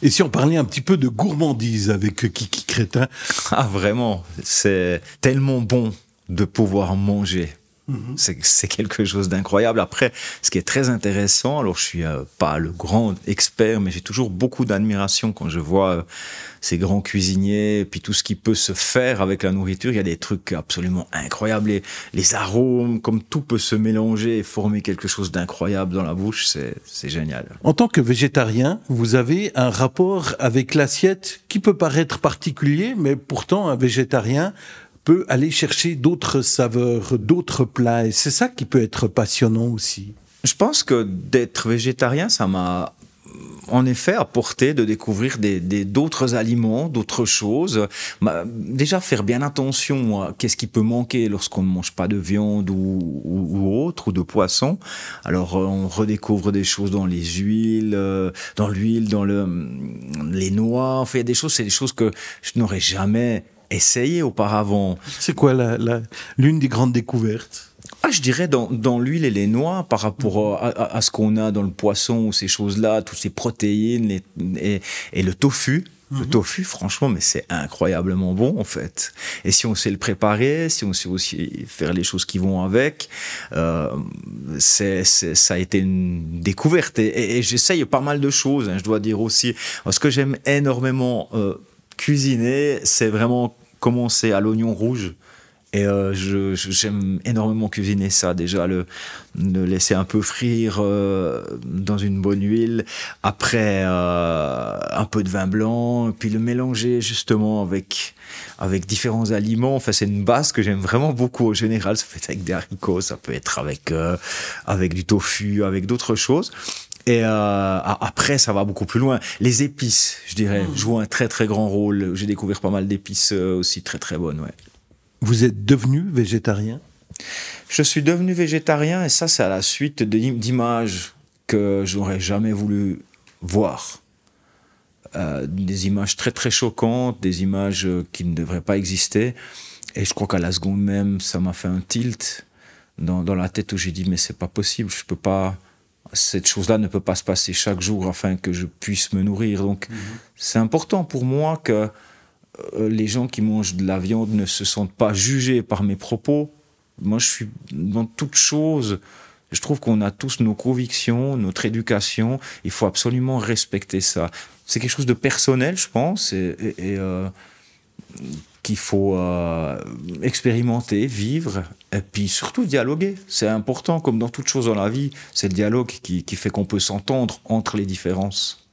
Et si on parlait un petit peu de gourmandise avec Kiki Crétin? Ah, vraiment, c'est tellement bon de pouvoir manger. C'est quelque chose d'incroyable. Après, ce qui est très intéressant, alors je suis pas le grand expert, mais j'ai toujours beaucoup d'admiration quand je vois ces grands cuisiniers, et puis tout ce qui peut se faire avec la nourriture. Il y a des trucs absolument incroyables. Les arômes, comme tout peut se mélanger et former quelque chose d'incroyable dans la bouche, c'est génial. En tant que végétarien, vous avez un rapport avec l'assiette qui peut paraître particulier, mais pourtant un végétarien peut aller chercher d'autres saveurs, d'autres plats. Et c'est ça qui peut être passionnant aussi. Je pense que d'être végétarien, ça m'a en effet apporté de découvrir d'autres aliments, d'autres choses. Déjà faire bien attention à qu'est-ce qui peut manquer lorsqu'on ne mange pas de viande ou autre, ou de poisson. Alors on redécouvre des choses dans les huiles, dans l'huile, dans les noix. Enfin, il y a des choses, c'est des choses que je n'aurais jamais essayé auparavant. C'est quoi l'une des grandes découvertes? Je dirais dans l'huile et les noix par rapport à ce qu'on a dans le poisson ou ces choses-là, toutes ces protéines et le tofu. Le tofu, franchement, mais c'est incroyablement bon en fait. Et si on sait le préparer, si on sait aussi faire les choses qui vont avec, ça a été une découverte. Et j'essaye pas mal de choses, je dois dire aussi. Ce que j'aime énormément cuisiner, c'est vraiment commencer à l'oignon rouge. Et j'aime énormément cuisiner ça, déjà le laisser un peu frire dans une bonne huile, après un peu de vin blanc, et puis le mélanger justement avec différents aliments. Enfin, c'est une base que j'aime vraiment beaucoup. En général, ça peut être avec des haricots, ça peut être avec du tofu, avec d'autres choses. Et après, ça va beaucoup plus loin. Les épices, je dirais, jouent un très très grand rôle. J'ai découvert pas mal d'épices aussi très très bonnes, ouais. Vous êtes devenu végétarien? Je suis devenu végétarien et ça, c'est à la suite d'images que j'aurais jamais voulu voir. Des images très très choquantes, des images qui ne devraient pas exister. Et je crois qu'à la seconde même, ça m'a fait un tilt dans la tête où j'ai dit mais c'est pas possible, je peux pas. Cette chose-là ne peut pas se passer chaque jour afin que je puisse me nourrir. Donc c'est important pour moi que les gens qui mangent de la viande ne se sentent pas jugés par mes propos. Moi, je suis dans toute chose. Je trouve qu'on a tous nos convictions, notre éducation. Il faut absolument respecter ça. C'est quelque chose de personnel, je pense, et qu'il faut expérimenter, vivre, et puis surtout dialoguer. C'est important, comme dans toute chose dans la vie. C'est le dialogue qui fait qu'on peut s'entendre entre les différences.